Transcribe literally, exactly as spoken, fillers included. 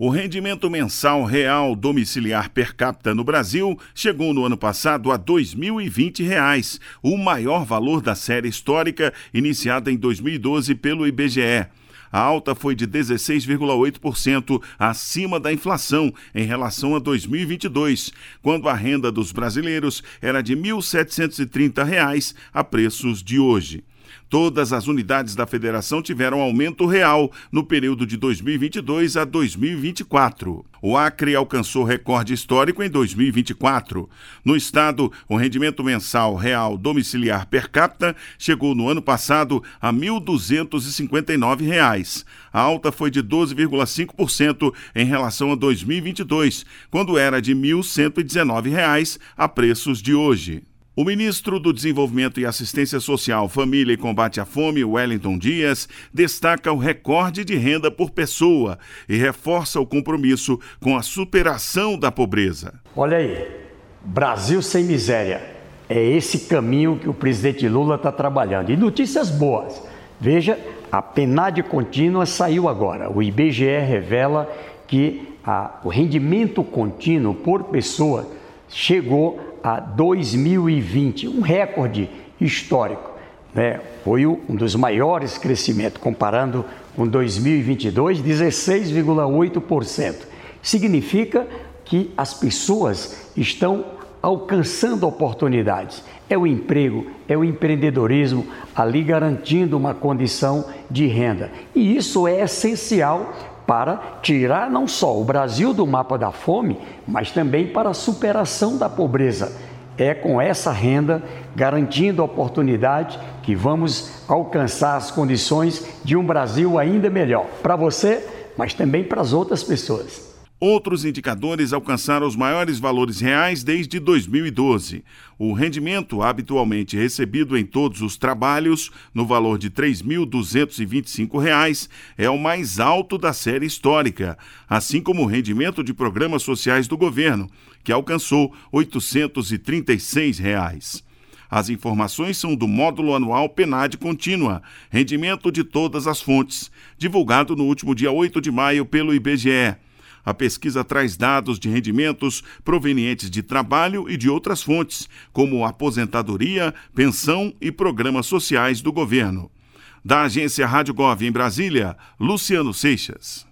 O rendimento mensal real domiciliar per capita no Brasil chegou no ano passado a dois mil e vinte reais, o maior valor da série histórica iniciada em dois mil e doze pelo I B G E. A alta foi de dezesseis vírgula oito por cento acima da inflação em relação a dois mil e vinte e dois, quando a renda dos brasileiros era de mil setecentos e trinta reais a preços de hoje. Todas as unidades da federação tiveram aumento real no período de dois mil e vinte e dois a dois mil e vinte e quatro. O Acre alcançou recorde histórico em dois mil e vinte e quatro. No estado, o rendimento mensal real domiciliar per capita chegou no ano passado a mil duzentos e cinquenta e nove reais. A alta foi de doze vírgula cinco por cento em relação a dois mil e vinte e dois, quando era de mil cento e dezenove reais a preços de hoje. O ministro do Desenvolvimento e Assistência Social, Família e Combate à Fome, Wellington Dias, destaca o recorde de renda por pessoa e reforça o compromisso com a superação da pobreza. Olha aí, Brasil sem miséria. É esse caminho que o presidente Lula está trabalhando. E notícias boas. Veja, a PNAD contínua saiu agora. O I B G E revela que a, o rendimento contínuo por pessoa chegou a dois mil e vinte, um recorde histórico, né? Foi um dos maiores crescimentos, comparando com dois mil e vinte e dois, dezesseis vírgula oito por cento. Significa que as pessoas estão alcançando oportunidades. É o emprego, é o empreendedorismo ali garantindo uma condição de renda. E isso é essencial para tirar não só o Brasil do mapa da fome, mas também para a superação da pobreza. É com essa renda, garantindo a oportunidade, que vamos alcançar as condições de um Brasil ainda melhor. Para você, mas também para as outras pessoas. Outros indicadores alcançaram os maiores valores reais desde dois mil e doze. O rendimento habitualmente recebido em todos os trabalhos, no valor de três mil duzentos e vinte e cinco reais, é o mais alto da série histórica, assim como o rendimento de programas sociais do governo, que alcançou oitocentos e trinta e seis reais. As informações são do módulo anual PNAD Contínua, rendimento de todas as fontes, divulgado no último dia oito de maio pelo I B G E. A pesquisa traz dados de rendimentos provenientes de trabalho e de outras fontes, como aposentadoria, pensão e programas sociais do governo. Da agência Rádio Gov em Brasília, Luciano Seixas.